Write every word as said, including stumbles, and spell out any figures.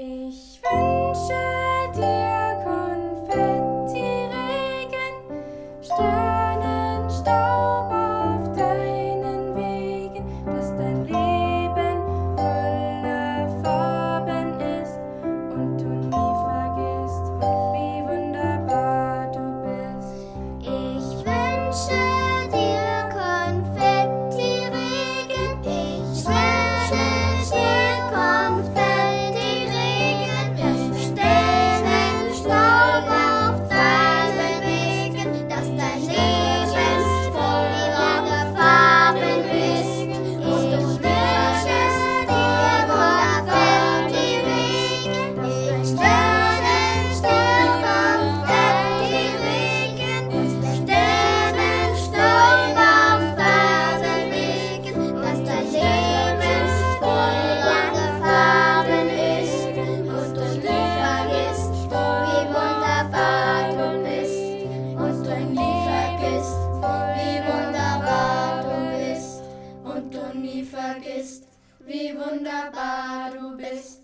Ich wünsche dir Konfettiregen, Sternenstaub auf deinen Wegen, dass dein Leben voller Farben ist und du nie vergisst, wie wunderbar du bist. Ich wünsche dir Konfettiregen, ich wünsche dir Konfettiregen, Sternenstaub auf deinen Wegen, dass dein Leben voller Farben ist und du nie vergisst, wie wunderbar du bist. Sternenstaub auf deinen Wegen, Sternenstaub auf deinen Wegen, dass dein Leben voller Farben ist und du nie vergisst, wie wunderbar du bist. Und du nie vergisst, wie wunderbar du bist. Und du nie vergisst, wie wunderbar du bist.